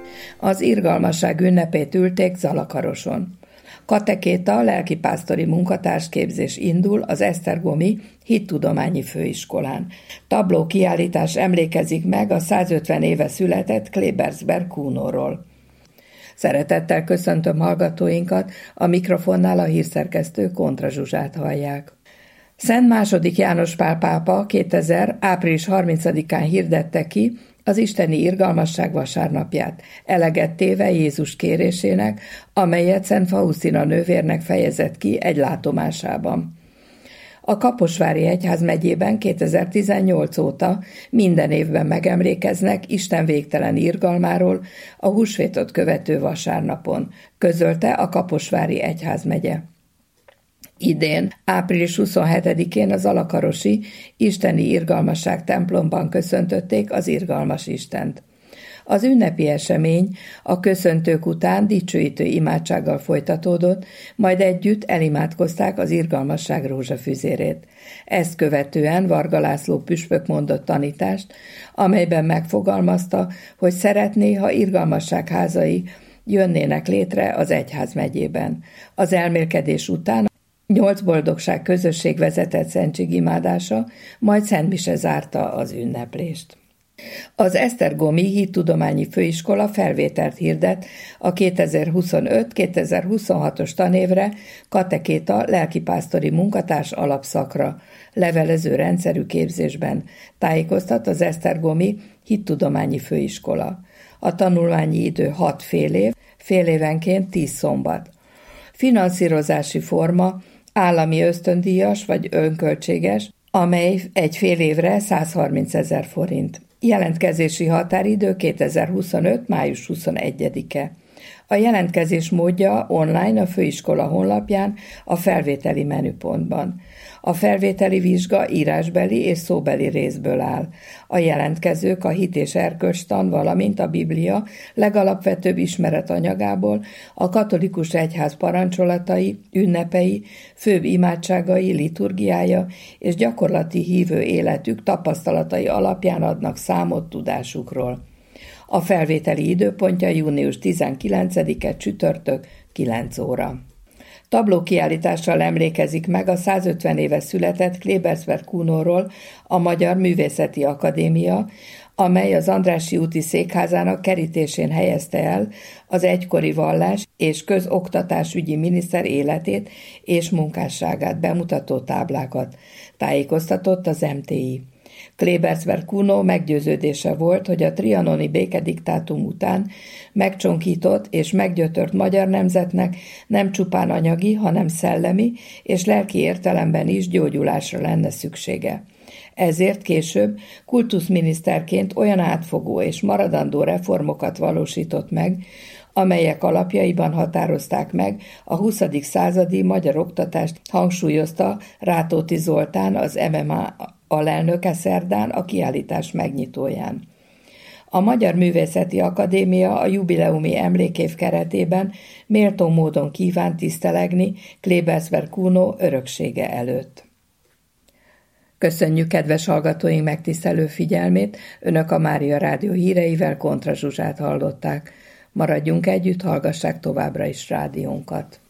Az irgalmasság ünnepét ülték Zalakaroson. Katekéta lelkipásztori munkatársképzés indul az Esztergomi Hittudományi Főiskolán. Tabló kiállítás emlékezik meg a 150 éve született Klebersberg Kunoról. Szeretettel köszöntöm hallgatóinkat, a mikrofonnál a hírszerkesztő Kontra Zsuzsát hallják. Szent II. János Pál pápa 2000. április 30-án hirdette ki az isteni irgalmasság vasárnapját, eleget téve Jézus kérésének, amelyet Szent Faustina nővérnek fejezett ki egy látomásában. A Kaposvári Egyházmegyében 2018 óta minden évben megemlékeznek Isten végtelen irgalmáról a húsvétot követő vasárnapon, közölte a Kaposvári Egyházmegye. Idén, április 27-én az Zalakarosi Isteni Irgalmasság templomban köszöntötték az irgalmas Istent. Az ünnepi esemény a köszöntők után dicsőítő imádsággal folytatódott, majd együtt elimádkozták az irgalmasság rózsafüzérét. Ezt követően Varga László püspök mondott tanítást, amelyben megfogalmazta, hogy szeretné, ha irgalmasság házai jönnének létre az egyházmegyében. Az elmélkedés után 8 boldogság közösség vezetett szentségimádása, majd szentmise zárta az ünneplést. Az Esztergomi Hittudományi Főiskola felvételt hirdet a 2025-2026-os tanévre katekéta lelkipásztori munkatárs alapszakra, levelező rendszerű képzésben, tájékoztat az Esztergomi Hittudományi Főiskola. A tanulmányi idő 6 fél év, fél évenként 10 szombat. Finanszírozási forma állami ösztöndíjas vagy önköltséges, amely egy fél évre 130 000 forint. Jelentkezési határidő 2025. május 21-e. A jelentkezés módja online a főiskola honlapján a felvételi menüpontban. A felvételi vizsga írásbeli és szóbeli részből áll. A jelentkezők a hit és erkölcstan, valamint a Biblia legalapvetőbb ismeretanyagából, a katolikus egyház parancsolatai, ünnepei, főbb imádságai, liturgiája és gyakorlati hívő életük tapasztalatai alapján adnak számot tudásukról. A felvételi időpontja június 19-e csütörtök 9 óra. Tablókiállítással emlékezik meg a 150 éve született Klebersberg Kunoról a Magyar Művészeti Akadémia, amely az Andrássy úti székházának kerítésén helyezte el az egykori vallás és közoktatásügyi miniszter életét és munkásságát bemutató táblákat, tájékoztatott az MTI. Klebersberg Kuno meggyőződése volt, hogy a trianoni békediktátum után megcsonkított és meggyötört magyar nemzetnek nem csupán anyagi, hanem szellemi és lelki értelemben is gyógyulásra lenne szüksége. Ezért később kultuszminiszterként olyan átfogó és maradandó reformokat valósított meg, amelyek alapjaiban határozták meg a 20. századi magyar oktatást, hangsúlyozta Rátóti Zoltán, az MMA alelnöke szerdán a kiállítás megnyitóján. A Magyar Művészeti Akadémia a jubileumi emlékév keretében méltó módon kíván tisztelegni Klebersberg Kuno öröksége előtt. Köszönjük kedves hallgatóink megtisztelő figyelmét, Önök a Mária Rádió híreivel Kontra Zsuzsát hallották. Maradjunk együtt, hallgassák továbbra is rádiónkat.